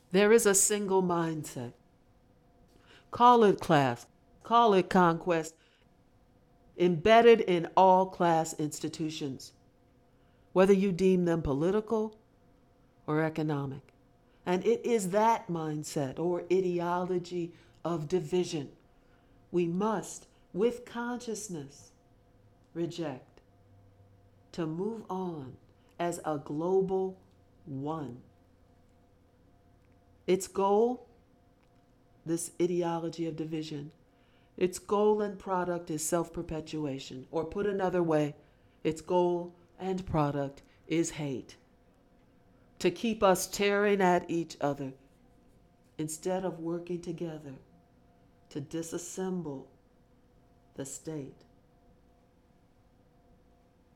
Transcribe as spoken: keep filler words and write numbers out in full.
There is a single mindset. Call it class, call it conquest, embedded in all class institutions, whether you deem them political or economic. And it is that mindset or ideology of division we must, with consciousness, reject to move on as a global one. Its goal, this ideology of division, its goal and product is self-perpetuation. Or put another way, its goal and product is hate. To keep us tearing at each other instead of working together to disassemble the state.